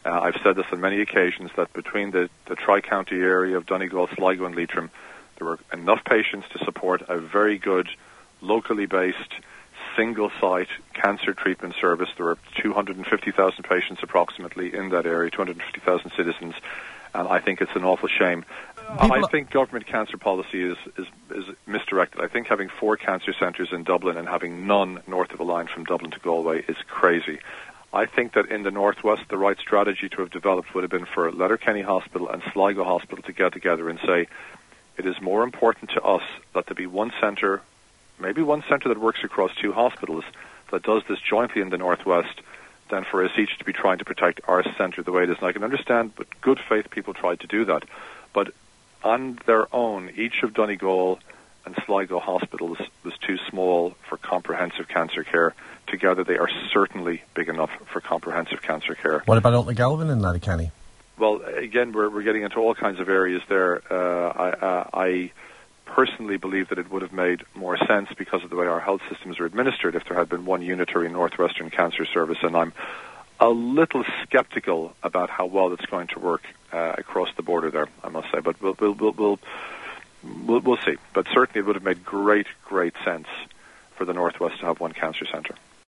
I've said this on many occasions that between the tri-county area of Donegal, Sligo and Leitrim, there were enough patients to support a very good, locally based, single-site cancer treatment service. There were 250,000 patients approximately in that area, 250,000 citizens, and I think it's an awful shame. I think government cancer policy is misdirected. I think having 4 cancer centres in Dublin and having none north of a line from Dublin to Galway is crazy. I think that in the northwest, the right strategy to have developed would have been for Letterkenny Hospital and Sligo Hospital to get together and say, it is more important to us that there be one centre, maybe one centre that works across 2 hospitals that does this jointly in the northwest, than for us each to be trying to protect our centre the way it is. And I can understand, but good faith people tried to do that. But on their own, each of Donegal and Sligo hospitals was too small for comprehensive cancer care. Together they are certainly big enough for comprehensive cancer care. What about Ultnagalvin and Letterkenny? Well, again, we're getting into all kinds of areas there. I personally believe that it would have made more sense because of the way our health systems are administered if there had been one unitary Northwestern Cancer Service, and I'm a little skeptical about how well it's going to work across the border there, I must say. But we'll see. But certainly it would have made great sense for the Northwest to have one cancer centre.